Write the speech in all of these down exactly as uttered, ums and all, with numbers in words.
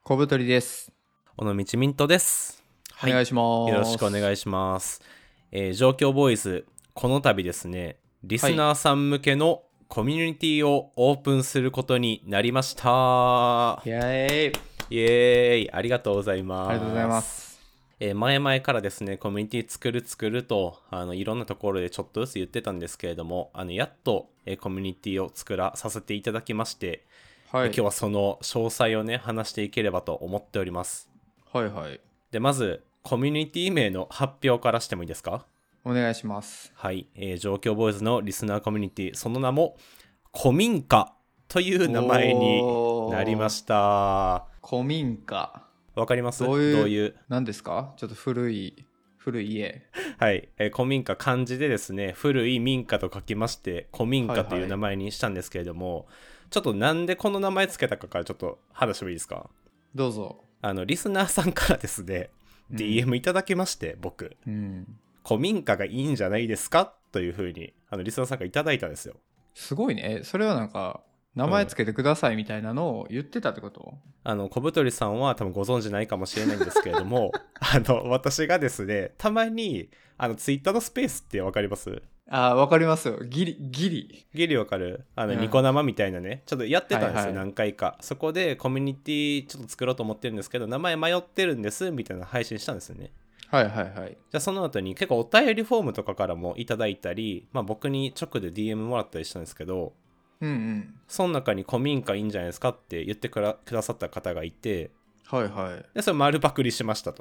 小太りです。 尾道ミントです。 はい、お願いします。 よろしくお願いします。えー、状況ボーイズ、この度ですね、リスナーさん向けのコミュニティをオープンすることになりました。 イエーイ。 イエーイ、ありがとうございます。 ありがとうございます。 えー、前々からですね、コミュニティ作る作ると、あの、いろんなところでちょっとずつ言ってたんですけれども、あの、やっと、えー、コミュニティを作らさせていただきまして、 はい、 今日はその詳細をね話していければと思っております。 はいはい。 でまずコミュニティ名の発表からしてもいいですか？ お願いします。 はい、えー、状況ボーイズのリスナーコミュニティ、その名も古民家という名前になりました。 古民家。 わかります？ どういう、 どういう何ですか？ちょっと古い、古い家。 はい、えー、古民家、漢字でですね、古い民家と書きまして古民家という名前にしたんですけれども、はいはい、ちょっとなんでこの名前つけたかからちょっと話してもいいですか？ どうぞ。 あのリスナーさんからですね、うん、ディーエム いただきまして、僕、うん、古民家がいいんじゃないですかというふうにあのリスナーさんがいただいたんですよ。 すごいね。それはなんか名前つけてくださいみたいなのを言ってたってこと？うん、 あの小太りさんは多分ご存知ないかもしれないんですけれどもあの私がですね、たまにあのツイッターのスペースってわかります？ あ、わかりますよ。ギリギリギリわかる。あの、うん、ニコ生みたいなね、ちょっとやってたんですよ、はいはい、何回か。そこでコミュニティちょっと作ろうと思ってるんですけど、名前迷ってるんですみたいな配信したんですよね。 はいはいはい。 じゃあその後に結構お便りフォームとかからもいただいたり、まあ、僕に直で ディーエム もらったりしたんですけど、 うんうん、 その中に古民家いいんじゃないですかって言ってくださった方がいて、 はいはい。 でそれ丸パクリしましたと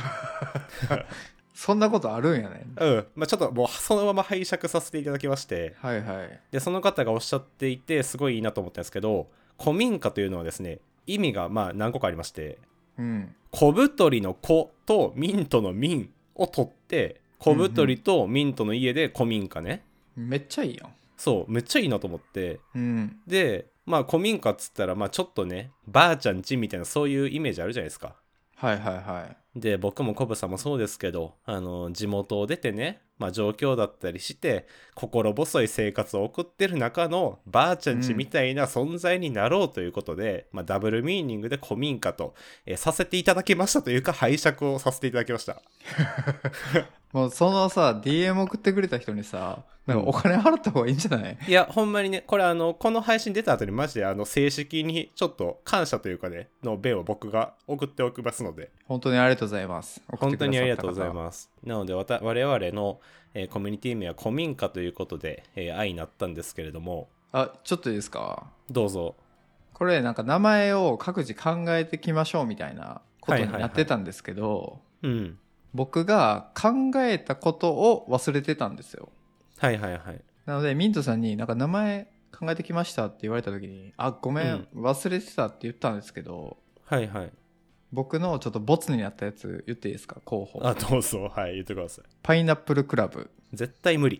そんなことあるんやね。 うん、まあ、ちょっともうそのまま拝借させていただきまして、 はいはい。 でその方がおっしゃっていてすごいいいなと思ったんですけど、古民家というのはですね、意味がまあ何個かありまして、うん、小太りの子とミントの民を取って小太りとミントの家で古民家ね、 うんうん、めっちゃいいやん。 そうめっちゃいいなと思って、 うん、 でまあ古民家っつったらまあちょっとねばあちゃん家みたいなそういうイメージあるじゃないですか。 はいはいはい。 で僕もコブさんもそうですけど、あの地元を出てね、まあ、状況だったりして心細い生活を送ってる中のばあちゃん家みたいな存在になろうということで、うん、まあ、ダブルミーニングで古民家と、えー、させていただきましたというか拝借をさせていただきましたもうそのさ ディーエム 送ってくれた人にさ、なんかお金払った方がいいんじゃない？ いやほんまにね、これあのこの配信出た後にマジであの正式にちょっと感謝というかねの弁を僕が送っておきますので。 本当にありがとうございます。 本当にありがとうございます。なので我々の、えー、コミュニティ名は古民家ということで、えー、愛になったんですけれども。 あ、ちょっといいですか？ どうぞ。 これなんか名前を各自考えてきましょうみたいなことになってたんですけど、はいはいはい、うん、僕が考えたことを忘れてたんですよ。 はいはいはい。 なのでミントさんになんか名前考えてきましたって言われた時に、あ、ごめん、うん、忘れてたって言ったんですけど、 はいはい。 僕のちょっとボツになったやつ言っていいですか？候補。 あ、どうぞ。はい、言ってください。 パイナップルクラブ。 絶対無理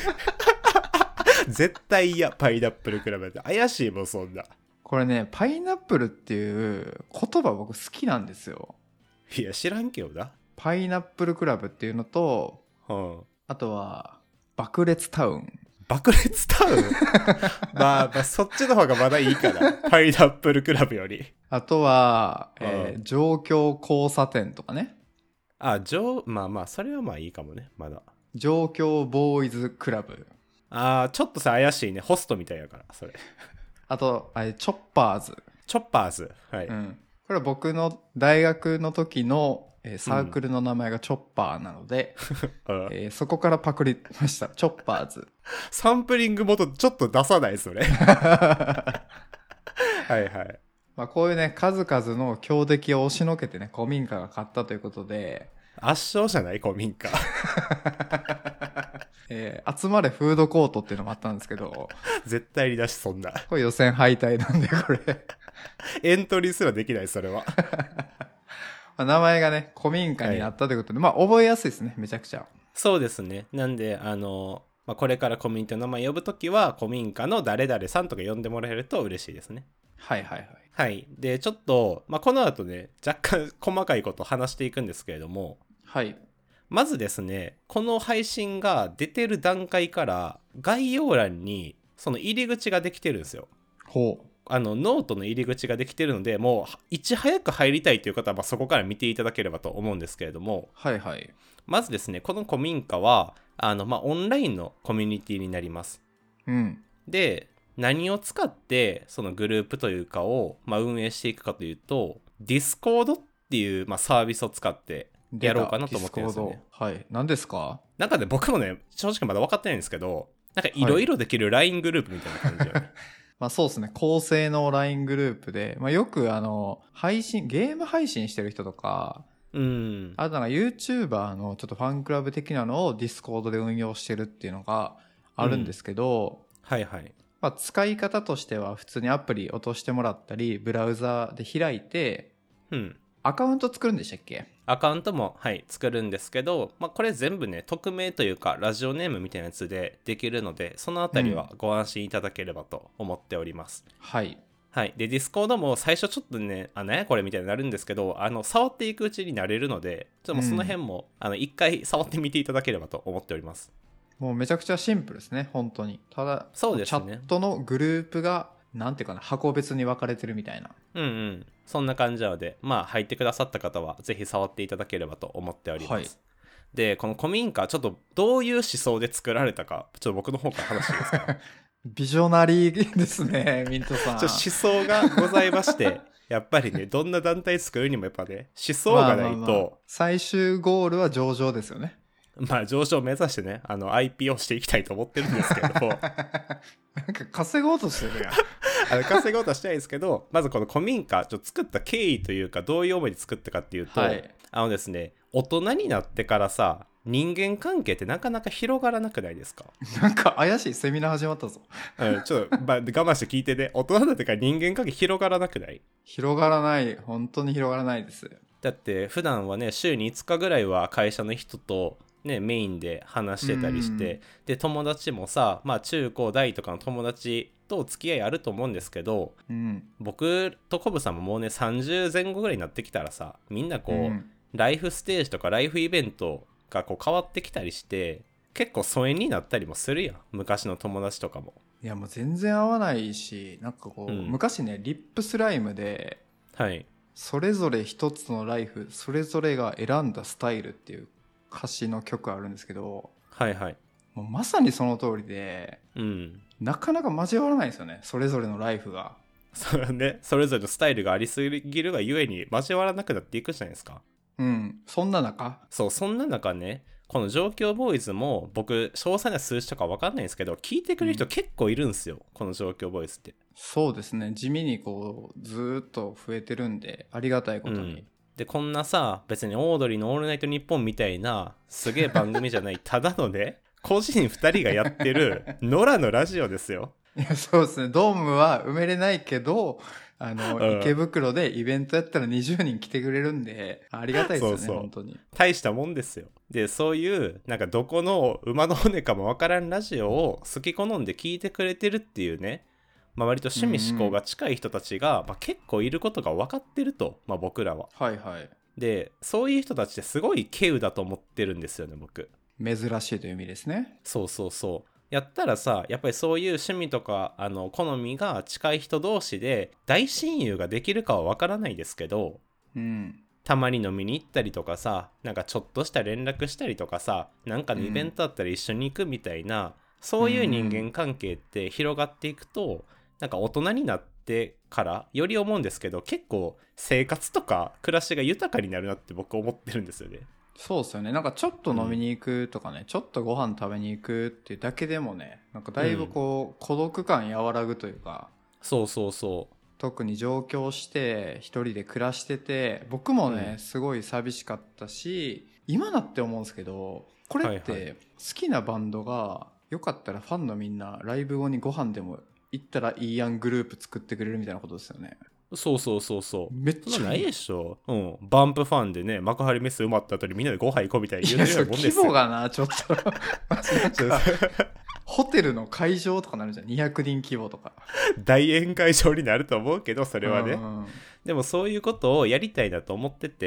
絶対嫌。パイナップルクラブって怪しいもんそんな。 これね、パイナップルっていう言葉僕好きなんですよ。 いや知らんけどな。 パイナップルクラブっていうのと、うん、あとは爆裂タウン。 爆裂タウンまあ、まあそっちの方がまだいいからパイナップルクラブより。 あとは、えー、状況交差点とかね。 あ、状まあまあそれはまあいいかもね。まだ状況ボーイズクラブ。 あーちょっとさ怪しいね。ホストみたいやからそれ。 あとあれチョッパーズ。 チョッパーズ、はい、 うん、これは僕の大学の時のサークルの名前がチョッパーなので、うんえー、そこからパクりました。チョッパーズ。 サンプリング元ちょっと出さないそれはいはい、 まあ、こういうね数々の強敵を押しのけてね古民家が勝ったということで、 圧勝じゃない古民家えー、集まれフードコートっていうのもあったんですけど絶対に出しそんなこれ予選敗退なんでこれエントリーすらできないそれは名前がね古民家になったということで、はい、まあ覚えやすいですね。めちゃくちゃそうですね。なんであの、まあ、これからコミュニティの名前呼ぶときは古民家の誰々さんとか呼んでもらえると嬉しいですね。 はいはいはいはい。でちょっと、まあ、この後ね若干細かいこと話していくんですけれども、 はい、 まずですね、この配信が出てる段階から概要欄にその入り口ができてるんですよ。 ほう。 あのノートの入り口ができてるので、もういち早く入りたいという方はまあそこから見ていただければと思うんですけれども、 はいはい。 まずですね、この古民家はあの、まあ、オンラインのコミュニティになります。 うん。 で、何を使ってそのグループというかを、まあ、運営していくかというと、Discord っていう、まあ、サービスを使ってやろうかなと思ってるんですよね。 はい。何ですか？ なんかね、僕もね、正直まだ分かってないんですけど、なんかいろいろできる ライン グループみたいな感じよね。はい、 まあそうですね。高性能 ライン グループで、まあよくあの、配信、ゲーム配信してる人とか、 うん。 あとなんか YouTuber のちょっとファンクラブ的なのを Discord で運用してるっていうのがあるんですけど、 うん、はいはい。 まあ使い方としては普通にアプリ落としてもらったり、ブラウザで開いて、 うん。 アカウント作るんでしたっけ？ アカウントも、はい、作るんですけど、まあ、これ全部ね、匿名というか、ラジオネームみたいなやつでできるので、そのあたりはご安心いただければと思っております。 うん、はい。 はい。で、Discord も最初ちょっとね、あ、なんやこれみたいになるんですけど、あの、触っていくうちになれるので、ちょっともうその辺も、うん、あの、一回触ってみていただければと思っております。 もうめちゃくちゃシンプルですね、本当に。ただ、 そうですね。 チャットのグループが、なんていうかな、箱別に分かれてるみたいな。 うんうん。そんな感じなので、まあ入ってくださった方はぜひ触っていただければと思っております。はい、で、この古民家、ちょっとどういう思想で作られたか、ちょっと僕の方から話していいですか？ ビジョナリーですね、ミントさん。 ちょ思想がございまして、やっぱりね、どんな団体作るにもやっぱね、思想がないと。まあまあまあ、 最終ゴールは上場ですよね。 まあ上場を目指してね、あの アイピーオー していきたいと思ってるんですけどなんか稼ごうとしてるやんあの稼ごうとしたいですけど、まずこの古民家ちょっと作った経緯というか、どういう思いで作ったかっていうと、はい、あのですね、大人になってからさ、人間関係ってなかなか広がらなくないですか？ なんか怪しいセミナー始まったぞ、 うん、ちょっと、まあ、我慢して聞いてね。大人になってから人間関係広がらなくない？ 広がらない。本当に広がらないです。 だって普段はね、週にいつかぐらいは会社の人とね、メインで話してたりして、で友達もさ、まあ中高大とかの友達と付き合いあると思うんですけど、うん、僕とコブさんももうねさんじゅうぜん後ぐらいになってきたらさ、みんなこう、うん、ライフステージとかライフイベントがこう変わってきたりして、結構疎遠になったりもするやん、昔の友達とかも。 いやもう全然合わないし、なんかこう、うん、昔ねリップスライムで、はい、それぞれ一つのライフ、それぞれが選んだスタイルっていう歌詞の曲あるんですけど、 はいはい、 もうまさにその通りで、うん、なかなか交わらないですよね、それぞれのライフが。 そうね、それぞれのスタイルがありすぎるがゆえに交わらなくなっていくじゃないですか。 うん、そんな中、 そうそんな中ね、この状況ボーイズも僕詳細な数字とか分かんないんですけど、聞いてくれる人結構いるんですよ、うん、この状況ボーイズって。 そうですね、地味にこうずっと増えてるんで、ありがたいことに、うん、 でこんなさ、別にオードリーのオールナイトニッポンみたいなすげえ番組じゃないただのね個人ふたりがやってる野良のラジオですよ。 いやそうですね、ドームは埋めれないけど、あの、うん、池袋でイベントやったらにじゅうにん来てくれるんで、ありがたいですよね。そうそう、本当に大したもんですよ。でそういうなんかどこの馬の骨かもわからんラジオを好き好んで聞いてくれてるっていうね、まあ、割と趣味思考が近い人たちが、まあ、結構いることが分かってると、まあ、僕らは。 はいはい。 でそういう人たちってすごい稀有だと思ってるんですよね、僕。 珍しいという意味ですね。 そうそうそう。やったらさ、やっぱりそういう趣味とかあの好みが近い人同士で大親友ができるかは分からないですけど、うん、たまに飲みに行ったりとかさ、なんかちょっとした連絡したりとかさ、なんかのイベントだったら一緒に行くみたいな、うん、そういう人間関係って広がっていくと、うん、なんか大人になってからより思うんですけど、結構生活とか暮らしが豊かになるなって僕思ってるんですよね。 そうですよね。なんかちょっと飲みに行くとかね、うん、ちょっとご飯食べに行くっていうだけでもね、なんかだいぶこう、うん、孤独感和らぐというか。 そうそうそう。 特に上京して一人で暮らしてて、僕もね、うん、すごい寂しかったし、今だって思うんですけど、これって好きなバンドがよかったらファンのみんなライブ後にご飯でも行ったらいいやんグループ作ってくれるみたいなことですよね。 そうそうそうそう。 めっちゃないでしょ。うん。バンプファンでね、幕張メッセ埋まった後にみんなでご飯行こうみたいに言うてるようなもんですよ。 規模がな、ちょっと。ホテルの会場とかなるじゃん。にひゃくにん規模とか。 大宴会場になると思うけど、それはね。でもそういうことをやりたいなと思ってて、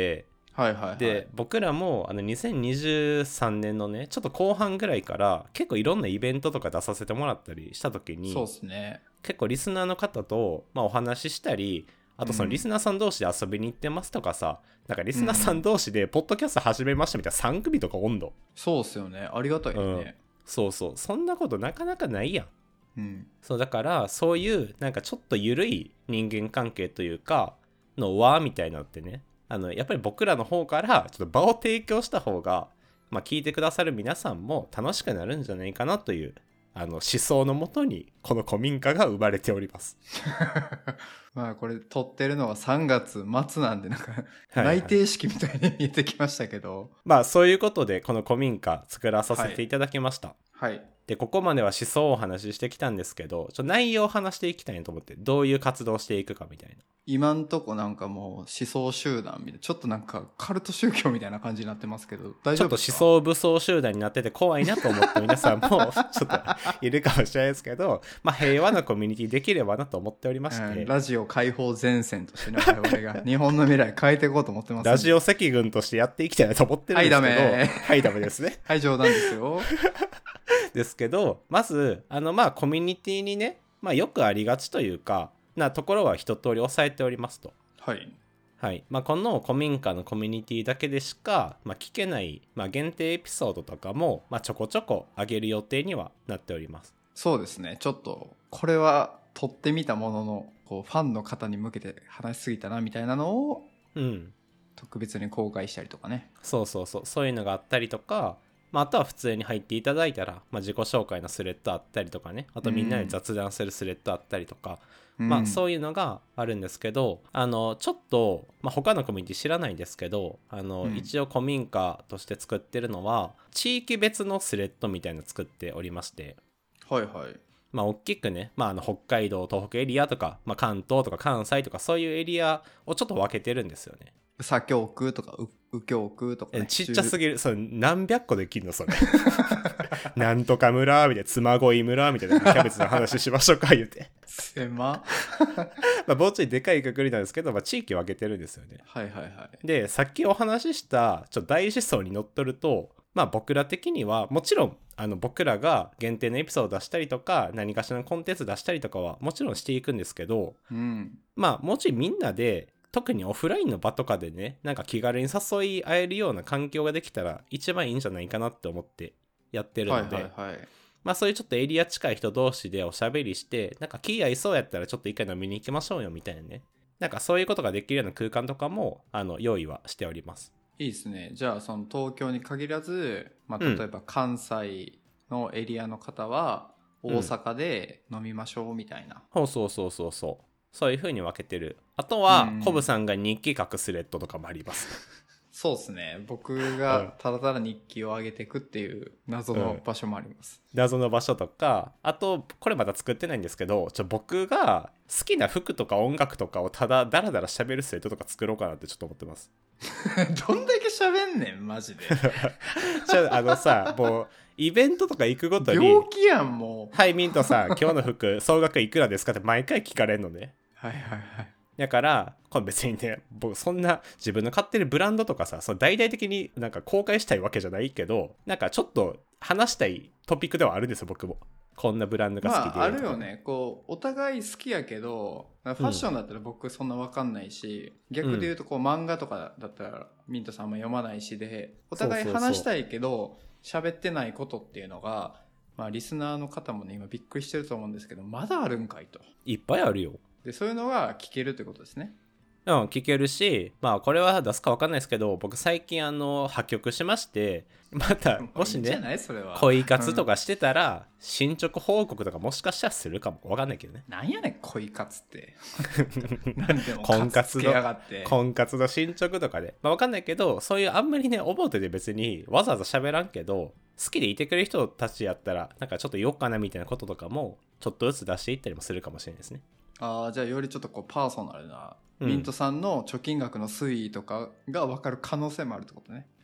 はいはいはい。 で僕らもあのにせんにじゅうさんねんのねちょっと後半ぐらいから結構いろんなイベントとか出させてもらったりした時に、 そうですね。 結構リスナーの方と、まあ、お話ししたり、あとそのリスナーさん同士で遊びに行ってますとかさ、なんかリスナーさん同士でポッドキャスト始めましたみたいなさん組とか温度、 そうっすよね。ありがたいよね。 そうそう、そんなことなかなかないやん。 うん、 そうだからそういうなんかちょっと緩い人間関係というかの輪みたいなのってね、あのやっぱり僕らの方からちょっと場を提供した方が、まあ、聞いてくださる皆さんも楽しくなるんじゃないかなというあの思想のもとにこの古民家が生まれておりますまあこれ撮ってるのはさんがつ末なんでなんかはいはい内定式みたいに見えてきましたけど、 まあそういうことでこの古民家作らさせていただきました、 はい、 でここまでは思想をお話ししてきたんですけど、ちょ内容を話していきたいなと思って、どういう活動をしていくかみたいな。 今んとこなんかもう思想集団みたいな、ちょっとなんかカルト宗教みたいな感じになってますけど、大丈夫ですか？ ちょっと思想武装集団になってて怖いなと思った皆さんもちょっといるかもしれないですけど、まあ平和なコミュニティできればなと思っておりまして、 うん、ラジオ解放前線としてね、我々が日本の未来変えていこうと思ってます、ね、 ラジオ赤軍としてやっていきたいなと思ってるんですけど、 はいダメはいダメですねはい冗談ですよですけど、まずあのまあコミュニティにね、まあよくありがちというかなところは一通り押さえておりますと。 はいはい、まあ、この古民家のコミュニティだけでしか、まあ、聞けない、まあ、限定エピソードとかも、まあ、ちょこちょこ上げる予定にはなっております。 そうですね、ちょっとこれは撮ってみたもののこうファンの方に向けて話しすぎたなみたいなのを、 うん、 特別に公開したりとかね。 そうそうそう、そういうのがあったりとか、まあ、あとは普通に入っていただいたら、まあ、自己紹介のスレッドあったりとかね、あとみんなで雑談するスレッドあったりとか、うん、まあそういうのがあるんですけど、あのちょっと、まあ、他のコミュニティ知らないんですけど、あの、うん、一応古民家として作ってるのは地域別のスレッドみたいなの作っておりまして、 はいはい、 まあ大きくね、まあ、あの北海道東北エリアとか、まあ、関東とか関西とかそういうエリアをちょっと分けてるんですよね。 左京区とか右京区とか、ね、 ちっちゃすぎる。それ何百個できるのそれなんとか村みたいな、妻恋村みたいな、キャベツの話しましょうか言うて狭まあもうちょいでかいくくりなんですけど、まあ、地域分けてるんですよね。 はいはいはい。 でさっきお話ししたちょっと大思想にのっとると、まあ僕ら的にはもちろんあの僕らが限定のエピソード出したりとか何かしらのコンテンツ出したりとかはもちろんしていくんですけど、 うん、 まあもうちろんみんなで特にオフラインの場とかでね、なんか気軽に誘い合えるような環境ができたら一番いいんじゃないかなって思ってやってるので、 はいはいはい、 まあそういうちょっとエリア近い人同士でおしゃべりして、なんか気合いそうやったらちょっと一回飲みに行きましょうよみたいなね、なんかそういうことができるような空間とかもあの用意はしております。 いいですね。じゃあその東京に限らず、まあ、例えば関西のエリアの方は大阪で飲みましょうみたいな、 うん、そうそうそうそうそう、そういう風に分けてる。あとはコブさんが日記書くスレッドとかもあります。 そうですね、僕がただただ日記を上げていくっていう謎の場所もあります、 うん、謎の場所とか、あとこれまだ作ってないんですけど、ちょ僕が好きな服とか音楽とかをただダラダラ喋るスレッドとか作ろうかなってちょっと思ってます。 どんだけ喋んねんマジでじゃああのさ、もうイベントとか行くごとに病気やんもう。 はいミントさん今日の服総額いくらですかって毎回聞かれるのね。 はいはいはい。 だからこれ別にね、僕そんな自分の買ってるブランドとかさ、その大々的になんか公開したいわけじゃないけど、なんかちょっと話したいトピックではあるんですよ僕も。こんなブランドが好きで、 まああるよね、こうお互い好きやけどファッションだったら僕そんな分かんないし、うん、逆で言うとこう漫画とかだったらミントさんも読まないしで、お互い話したいけど喋ってないことっていうのが、まあリスナーの方もね今びっくりしてると思うんですけど、まだあるんかいと。 いっぱいあるよ。 でそういうのが聞けるってことですね。 うん、聞けるし、まあこれは出すか分かんないですけど、僕最近あの破局しまして、またもしね恋活とかしてたら進捗報告とかもしかしたらするかも分かんないけどね。 なんやねん恋活ってなんでも婚活のやがって婚活の進捗とかで、まあ分かんないけど、そういうあんまりね表で別にわざわざ喋らんけど好きでいてくれる人たちやったらなんかちょっと言おうかなみたいなこととかもちょっとずつ出していったりもするかもしれないですね。 ああ、じゃあよりちょっとこうパーソナルな、うん、ミントさんの貯金額の推移とかが分かる可能性もあるってことね。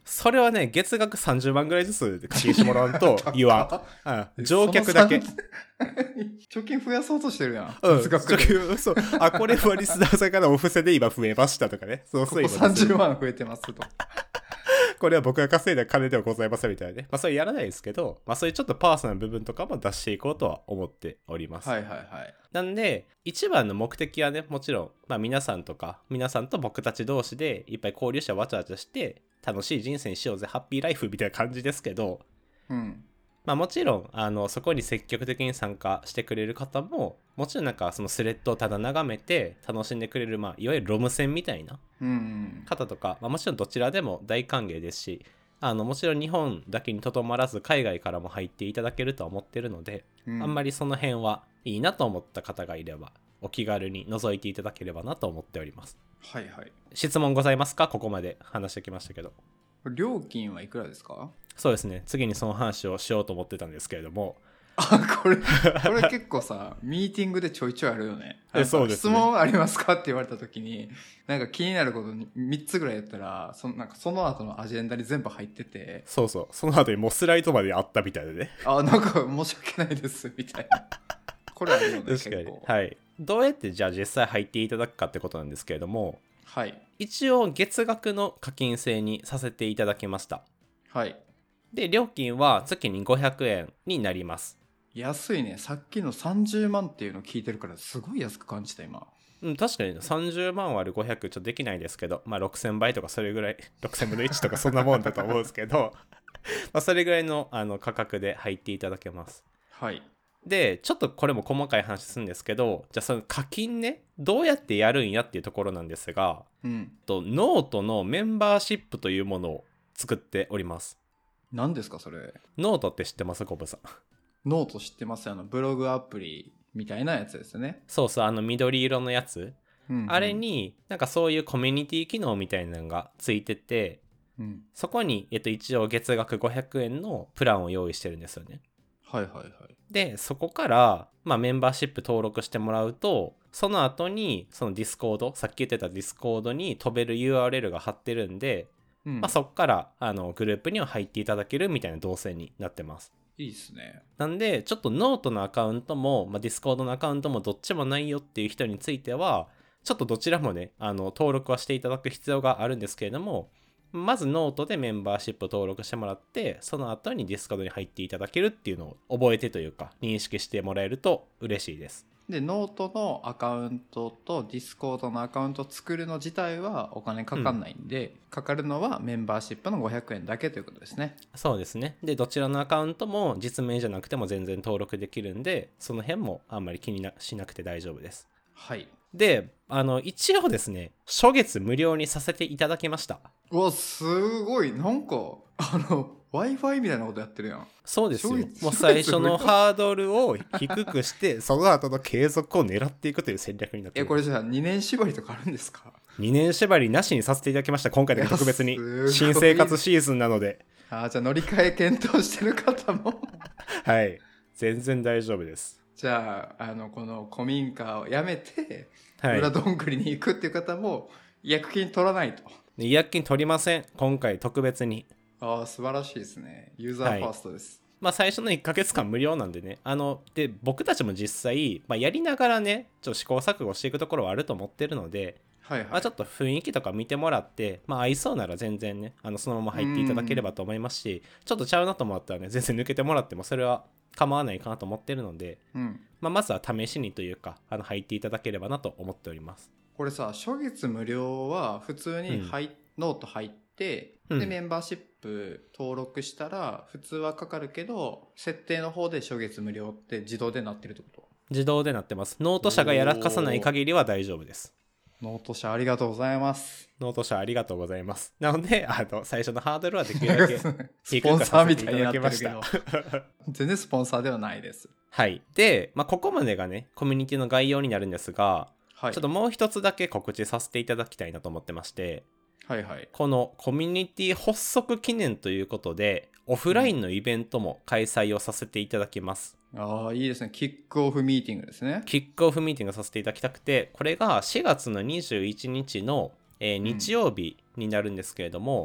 それはね、月額さんじゅうまんぐらいずつ課金してもらわんと言わん。うん、乗客だけ。 貯金増やそうとしてるやん。 うん、貯金、そう。あ、これはリスナーさんからお布施で今増えましたとかね。そうそういうここさんじゅうまん増えてますと。 これは僕が稼いだ金ではございませんみたいなね。まあそれやらないですけど、まあそういうちょっとパーソナルな部分とかも出していこうとは思っております。 はいはいはい。 なんで、一番の目的はね、もちろん、まあ皆さんとか、皆さんと僕たち同士でいっぱい交流してわちゃわちゃして、楽しい人生にしようぜ、ハッピーライフみたいな感じですけど、 うん。 まあもちろん、あの、そこに積極的に参加してくれる方も、もちろんなんかそのスレッドをただ眺めて楽しんでくれる、まあいわゆるロム線みたいな方とか、まあもちろんどちらでも大歓迎ですし、あのもちろん日本だけにとどまらず海外からも入っていただけるとは思ってるので、うん、あんまりその辺はいいなと思った方がいればお気軽に覗いていただければなと思っております。 はいはい。 質問ございますか？ここまで話してきましたけど。 料金はいくらですか？ そうですね、次にその話をしようと思ってたんですけれども、 あ、これこれ結構さミーティングでちょいちょいあるよね。 えそうですね、 質問ありますかって言われた時になんか気になることにみっつぐらいやったらそのなんかその後のアジェンダに全部入ってて、 そうそう、その後にもうスライドまであったみたいでね、 あ、なんか申し訳ないですみたいなこれあるよね。 確かに。はい。どうやってじゃあ実際入っていただくかってことなんですけれども、 はい、 一応月額の課金制にさせていただきました。 はい。 で料金は月にごひゃくえんになります。 安いね。さっきのさんじゅうまんっていうの聞いてるからすごい安く感じた今。 うん、確かにさんじゅうまん割るごひゃくちょっとできないですけど、まあろくせんばいとかそれぐらい、ろくせんぶんのいちとかそんなもんだと思うんですけどまあそれぐらいの、あの価格で入っていただけます。 はい。 でちょっとこれも細かい話するんですけど、じゃあその課金ねどうやってやるんやっていうところなんですが、 うん、 とノートのメンバーシップというものを作っております。 何ですかそれ？ ノートって知ってます？コブさん。 ノート知ってます。あのブログアプリみたいなやつですね。 そうそう、あの緑色のやつ、うんうん、あれになんかそういうコミュニティ機能みたいなのがついてて、うん、そこに、えっと、一応月額ごひゃくえんのプランを用意してるんですよね。 はいはいはい。 でそこから、まあ、メンバーシップ登録してもらうと、その後にそのディスコード、さっき言ってたディスコードに飛べる ユーアールエル が貼ってるんで、うん、まあ、そこからあのグループには入っていただけるみたいな動線になってます。 いいっすね。 なんでちょっとノートのアカウントも、まあ、ディスコードのアカウントもどっちもないよっていう人についてはちょっとどちらもねあの登録はしていただく必要があるんですけれども、まずノートでメンバーシップ登録してもらって、その後にディスコードに入っていただけるっていうのを覚えてというか認識してもらえると嬉しいです。 でノートのアカウントとディスコードのアカウントを作るの自体はお金かかんないんで、うん、かかるのはメンバーシップのごひゃくえんだけということですね。 そうですね。でどちらのアカウントも実名じゃなくても全然登録できるんで、その辺もあんまり気になしなくて大丈夫です。 はい。 であの一応ですね初月無料にさせていただきました。 うわすごい、なんかあの Wi-Fi みたいなことやってるやん。 そうですよ。もう最初のハードルを低くしてその後の継続を狙っていくという戦略になっている。 えこれじゃあにねん縛りとかあるんですか？ にねん縛りなしにさせていただきました。今回だけ特別に新生活シーズンなので。 あ、じゃあ乗り換え検討してる方もはい全然大丈夫です。 じゃあ、あのこの古民家をやめて、はい、裏どんぐりに行くっていう方も違約金取らないと。 違約金取りません今回特別に。 ああ素晴らしいですね。ユーザーファーストです、 はい。まあ最初のいっかげつかん無料なんでね、あので僕たちも実際、まあ、やりながらねちょっと試行錯誤していくところはあると思ってるので、はいはいまあ、ちょっと雰囲気とか見てもらって、まあ、合いそうなら全然ねあのそのまま入っていただければと思いますし、ちょっとちゃうなと思ったらね全然抜けてもらってもそれは構わないかなと思ってるので、うんまあ、まずは試しにというかあの入っていただければなと思っております。 これさ初月無料は普通に入、うん、ノート入ってで、うん、メンバーシップ登録したら普通はかかるけど設定の方で初月無料って自動でなってるってこと？ 自動でなってます。ノート社がやらかさない限りは大丈夫です。 ノート社ありがとうございます。 ノート社ありがとうございます。なのであの最初のハードルはできるだけスポンサーみたいになってるけど全然スポンサーではないです。 はいで、まあ、ここまでがねコミュニティの概要になるんですが、はい、ちょっともう一つだけ告知させていただきたいなと思ってまして、 はいはい、 このコミュニティ発足記念ということでオフラインのイベントも開催をさせていただきます、 うん、ああいいですね。キックオフミーティングですね。 キックオフミーティングさせていただきたくて、これがしがつのにじゅういちにちの、えー、日曜日になるんですけれども、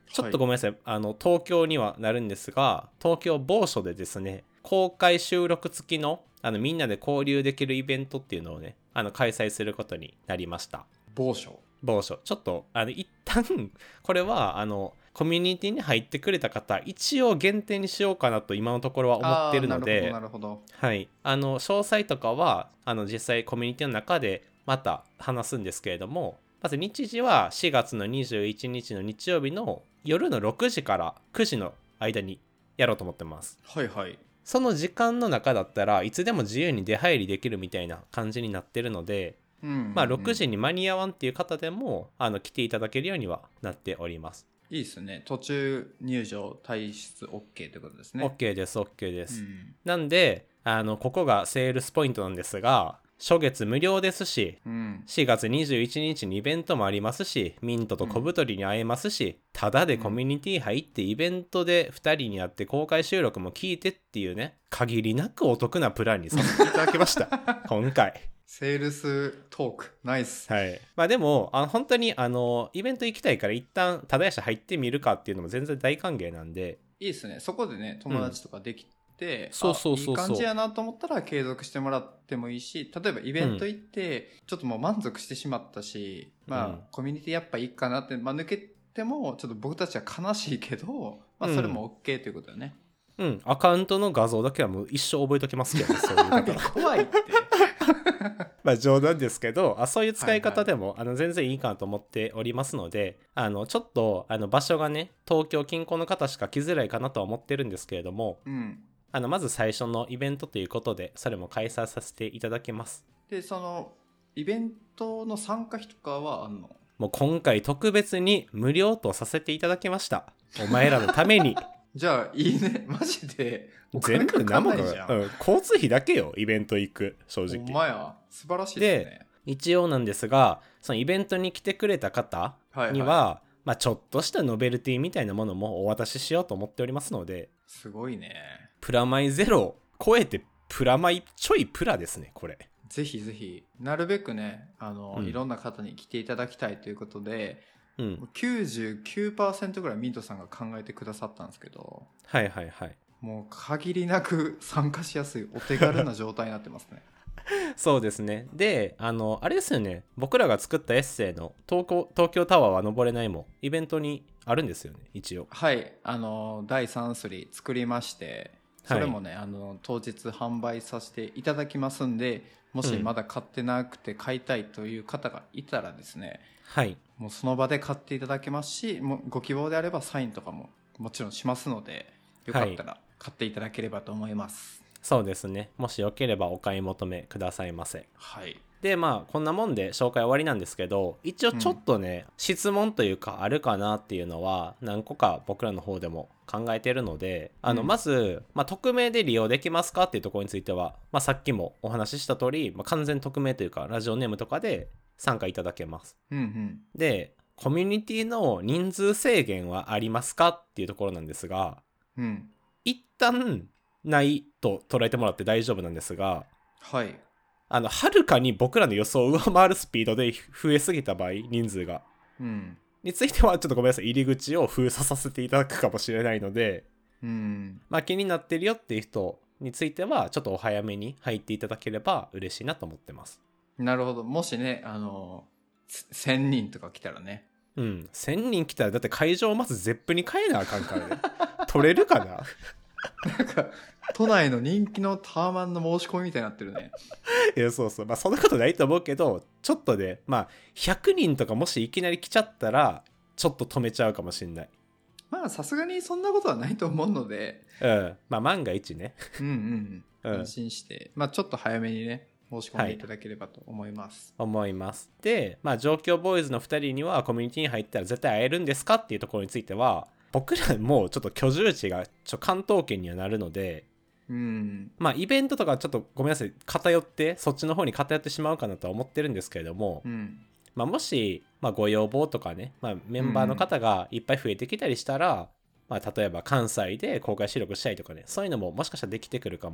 ちょっとごめんなさい、あの東京にはなるんですが、東京某所でですね、公開収録付きのあのみんなで交流できるイベントっていうのをね、あの開催することになりました。 某所某所ちょっとあの一旦これはあのコミュニティに入ってくれた方一応限定にしようかなと今のところは思ってるので、 なるほどなるほど、 はい、あの詳細とかはあの実際コミュニティの中でまた話すんですけれども、まず日時はしがつのにじゅういちにちの日曜日の夜のろくじからくじの間にやろうと思ってます。 はいはい。 その時間の中だったらいつでも自由に出入りできるみたいな感じになってるので、 うんうんうん、 まあろくじに間に合わんっていう方でもあの来ていただけるようにはなっております。 いいですね。途中入場退出 OK ということですね。 OK です OK です、 うん、 なんであのここがセールスポイントなんですが、初月無料ですし、うん、しがつにじゅういちにちにイベントもありますし、ミントと小太りに会えますし、うん、タダでコミュニティ入ってイベントでふたりに会って公開収録も聞いてっていうね、限りなくお得なプランにさせていただきました今回セールストークナイス。 はい。まあでもあの本当にあのイベント行きたいから一旦タダやし入ってみるかっていうのも全然大歓迎なんで、 いいですね。そこでね友達とかできて、うん、 そうそうそうそう、 いい感じやなと思ったら継続してもらってもいいし、例えばイベント行ってちょっともう満足してしまったし、うん、まあコミュニティやっぱいいかなって、まあ、抜けてもちょっと僕たちは悲しいけど、まあ、それも OK ということだよね。 うん、うん、アカウントの画像だけはもう一生覚えときますけどね、そういう方怖いってまあ冗談ですけど、あそういう使い方でも、はいはい、あの全然いいかなと思っておりますので、あのちょっとあの場所がね東京近郊の方しか来づらいかなとは思ってるんですけれども、うん、あのまず最初のイベントということでそれも開催させていただきます。 でそのイベントの参加費とかはあんの？ もう今回特別に無料とさせていただきました、お前らのためにじゃあいいね、マジで全部生が、うん、交通費だけよイベント行く、正直。 ほんまや、素晴らしいですね。 で一応なんですが、そのイベントに来てくれた方には、はいはい、まあ、ちょっとしたノベルティみたいなものもお渡ししようと思っておりますので。 すごいね。 プラマイゼロを超えてプラマイちょいプラですねこれ。 ぜひぜひなるべくねあの、うん、いろんな方に来ていただきたいということで、うん、きゅうじゅうきゅうパーセント ぐらいミントさんが考えてくださったんですけど、 はいはいはい、 もう限りなく参加しやすいお手軽な状態になってますねそうですね。であのあれですよね、僕らが作ったエッセイの東京、東京タワーは登れないもイベントにあるんですよね一応。 はいあのだいさんスリー作りまして、それもね、はい、あの当日販売させていただきますんで、もしまだ買ってなくて買いたいという方がいたらですね、 はい、 もうその場で買っていただけますし、もうご希望であればサインとかももちろんしますので、よかったら買っていただければと思います。 はい、そうですね、もしよければお買い求めくださいませ。 はい。 でまあこんなもんで紹介終わりなんですけど、一応ちょっとね、うん、質問というかあるかなっていうのは何個か僕らの方でも考えてるので、あの、うん、まず、まあ、匿名で利用できますかっていうところについては、まあ、さっきもお話しした通り、まあ、完全匿名というかラジオネームとかで参加いただけます。 うんうん、 でコミュニティの人数制限はありますかっていうところなんですが、 うん、 一旦ないと捉えてもらって大丈夫なんですが、 はい、 あのはるかに僕らの予想を上回るスピードで増えすぎた場合、人数が、 うん、 についてはちょっとごめんなさい、入り口を封鎖させていただくかもしれないので、 うん、 まあ気になってるよっていう人についてはちょっとお早めに入っていただければ嬉しいなと思ってます。 なるほど。もしね、あのせんにんとか来たらね、 うん、せんにん来たらだって会場をまずゼップに変えなあかんからね取れるかななんか都内の人気のタワマンの申し込みみたいになってるね。 いやそうそう、まあそんなことないと思うけど、ちょっとね、まあひゃくにんとかもしいきなり来ちゃったらちょっと止めちゃうかもしんない。 まあさすがにそんなことはないと思うので、 うん、まあ万が一ねうんうん、安心して、まあちょっと早めにね申し込んでいただければと思います。 はい、思います。で、まあ上京ボーイズのふたりにはコミュニティに入ったら絶対会えるんですかっていうところについては、僕らもちょっと居住地がちょ関東圏にはなるので、 うん、 まあイベントとかちょっとごめんなさい偏ってそっちの方に偏ってしまうかなとは思ってるんですけれども、 うん、 まあ、もし、まあ、ご要望とかね、まあ、メンバーの方がいっぱい増えてきたりしたら、うん、まあ、例えば関西で公開収録したりとかね、そういうのももしかしたらできてくるかも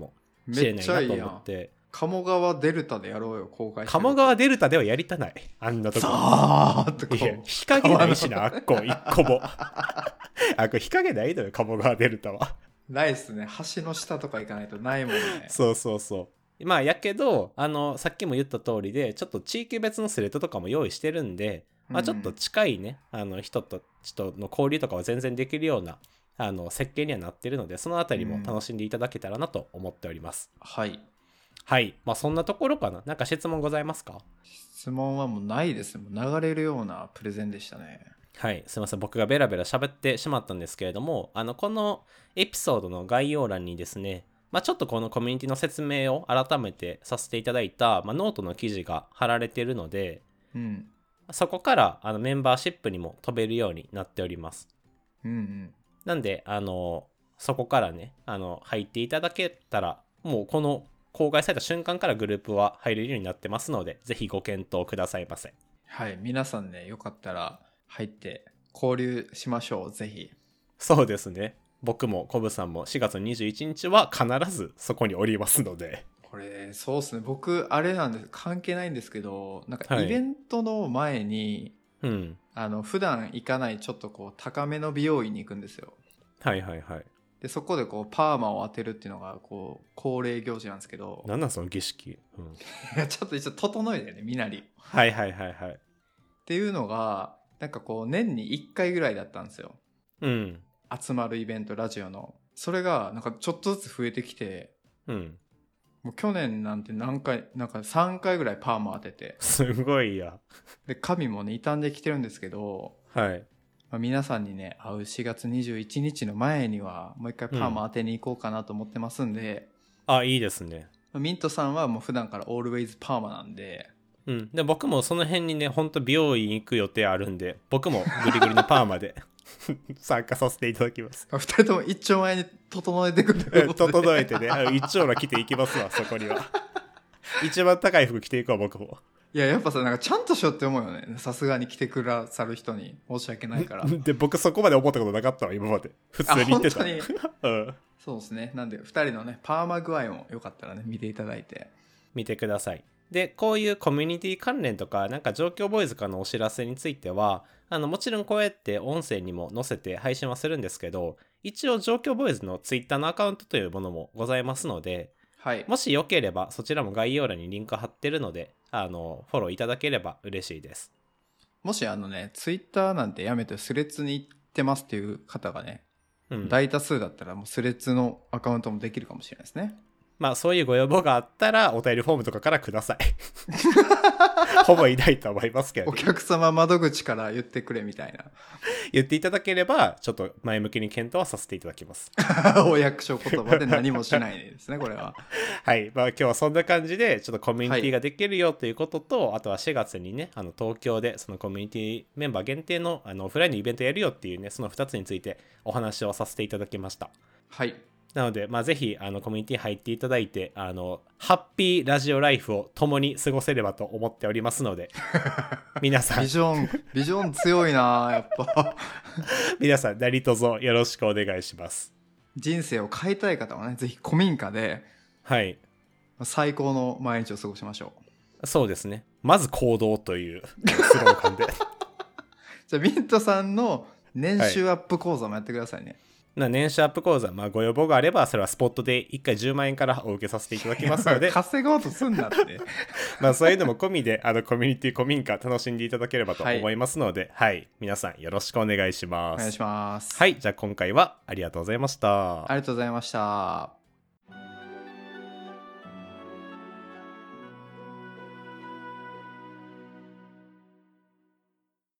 しれないなと思って。 鴨川デルタでやろうよ、公開して。 鴨川デルタではやりたない。あんなとこ。 さーっとこう。 いや、日陰ないしな、あっこ、一個も。あ、これ日陰ないのよ、鴨川デルタは。 ないっすね。橋の下とか行かないとないもんね。 そうそうそう。まあ、やけど、あの、さっきも言った通りで、ちょっと地域別のスレッドとかも用意してるんで、まあ、ちょっと近いね、あの、人と人の交流とかは全然できるような、あの、設計にはなってるので、そのあたりも楽しんでいただけたらなと思っております。 うん、はい。 はい。まあ、そんなところかな。なんか質問ございますか？ 質問はもうないですね。もう流れるようなプレゼンでしたね。 はい。すいません。僕がベラベラ喋ってしまったんですけれども、あの、このエピソードの概要欄にですね、まあ、ちょっとこのコミュニティの説明を改めてさせていただいた、まあ、ノートの記事が貼られているので、 うん、 そこからあのメンバーシップにも飛べるようになっております。 うんうん、 なんで、あの、そこからね、あの、入っていただけたら、もうこの公開された瞬間からグループは入れるようになってますので、ぜひご検討くださいませ。 はい。皆さんね、よかったら入って交流しましょう。ぜひ。 そうですね。僕もコブさんもしがつにじゅういちにちは必ずそこにおりますので。 これ、そうですね。僕、あれなんです。関係ないんですけど、なんかはいイベントの前に、 うん。 あの、普段行かないちょっとこう、高めの美容院に行くんですよ。 はいはいはい。 で、そこでこう、パーマを当てるっていうのが、こう、恒例行事なんですけど。 なんなんその儀式、うん、 いや、ちょっと一応整えてね、みなり。 はいはいはいはい。 っていうのが、なんかこう、年にいっかいぐらいだったんですよ。 うん。 集まるイベント、ラジオの。それが、なんかちょっとずつ増えてきて、 うん。 もう去年なんて何回、なんかさんかいぐらいパーマ当てて。 すごいや。 で、髪もね、傷んできてるんですけど、 はい。 まあ、皆さんにね、会うしがつにじゅういちにちの前には、もう一回パーマ当てに行こうかなと思ってますんで、 うん、あ、いいですね。 ミントさんはもう普段からオールウェイズパーマなんで、 うん。で、僕もその辺にね、ほんと美容院行く予定あるんで、僕もグリグリのパーマで参加させていただきます。 二人とも一丁前に整えてくるということで。 整えてね、一丁羅着ていきますわ、そこには。一番高い服着ていくわ、僕も。 いや、やっぱさ、なんかちゃんとしようって思うよね。さすがに来てくださる人に申し訳ないから。 で、僕そこまで思ったことなかったわ、今まで。普通に言ってた。 あ、本当にうん。 そうですね。なんで、二人のね、パーマ具合もよかったらね、見ていただいて。 見てください。で、こういうコミュニティ関連とか、なんか状況ボーイズからのお知らせについては、あの、もちろんこうやって音声にも載せて配信はするんですけど、一応状況ボーイズのツイッターのアカウントというものもございますので、 はい。 もしよければそちらも概要欄にリンク貼ってるので、あの、フォローいただければ嬉しいです。 もしあのね、ツイッターなんてやめてスレッズに行ってますっていう方がね、 うん、 大多数だったらもうスレッズのアカウントもできるかもしれないですね。 まあそういうご要望があったらお便りフォームとかからください。ほぼいないと思いますけど、ね、 お客様窓口から言ってくれみたいな。 言っていただければちょっと前向きに検討はさせていただきます。 お役所言葉で何もしないですね、これは。 はい。まあ今日はそんな感じでちょっとコミュニティができるよということと、はい、あとはしがつにね、あの東京でそのコミュニティメンバー限定のあのオフラインのイベントやるよっていうね、そのふたつについてお話をさせていただきました。 はい。 なので、まあ、ぜひあのコミュニティ入っていただいて、あのハッピーラジオライフを共に過ごせればと思っておりますので、皆さんビジョンビジョン強いな、やっぱ。 皆さん何卒よろしくお願いします。 人生を変えたい方はね、ぜひ古民家で、 はい、 最高の毎日を過ごしましょう。そうですね。まず行動というスローガンで。 じゃあミントさんの年収アップ講座もやってくださいね。はい、 な年収アップ講座、まあ、ご要望があればそれはスポットでいっかいじゅうまんえんからお受けさせていただきますので稼ごうとすんなってまあそういうのも込みであのコミュニティ古民家楽しんでいただければと思いますので、はい、はい、皆さんよろしくお願いします。 お願いします。 はい、じゃあ今回はありがとうございました。 ありがとうございました。